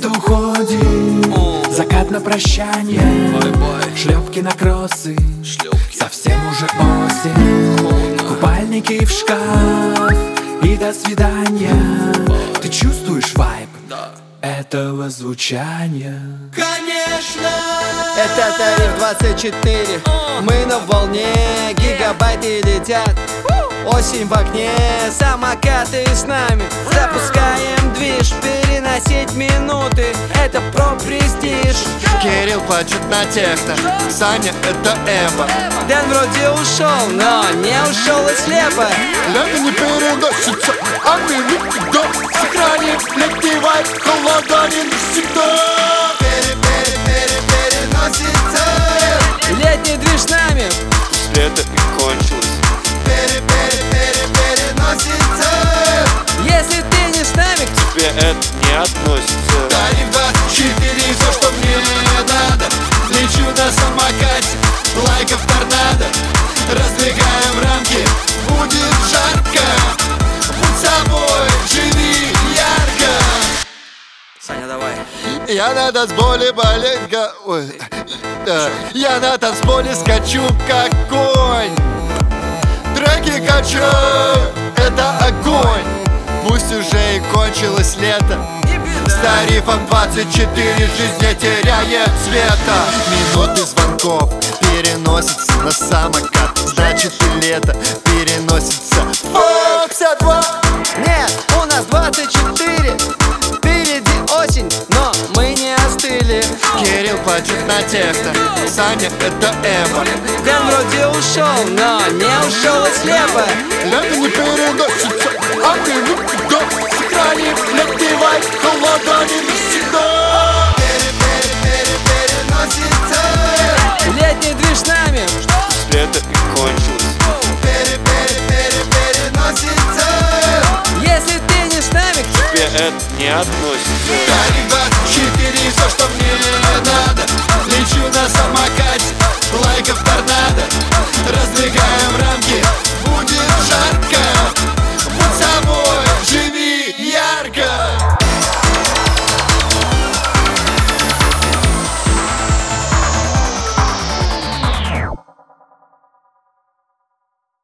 ты уходишь, закат на прощание, шлепки на кроссы, совсем уже осень, купальники в шкаф и до свидания. Ты чувствуешь вайб этого звучания? Конечно! Это тариф 24. Мы на волне, гигабайты летят. Осень в окне, самокаты с нами. Запускаем движ, переносить минуты. Это про престиж. Кирилл плачет на техно, Саня это Эва. Дэн вроде ушел, но не ушел и слепо. Лето не переносится, а мы никогда сохраним летний вайб, холоданин навсегда. Переносится. Летний движ с нами. Лето и кончилось. Переносится. Если ты не с нами, К тебе это не относится. тариф 24, все, что мне надо. Лечу на самокате, лайков торнадо. Раздвигаем рамки, будет жарко. Будь собой, живи ярко. Саня, давай. Я на танцполе маленько. Ой, да. Я на танцполе скачу как конь. Треки качаю, это огонь. Пусть уже и кончилось лето. С тарифом 24 жизнь не теряет цвета. Минуты звонков переносятся на самокат. Значит и лето переносится в 52. Нет, у нас 24. Впереди осень, но мы не остыли. Кирилл плачет на техно, Саня это Эва. Дэн вроде ушел, но не ушел и слепо. Лето не переносится, а мы никогда сохраним летний вайб, холоданин навсегда. Переносится. Летний движ с нами. Лето и кончилось. Переносится. Если ты не с нами, К тебе это не относится. тариф 24, все, что мне надо.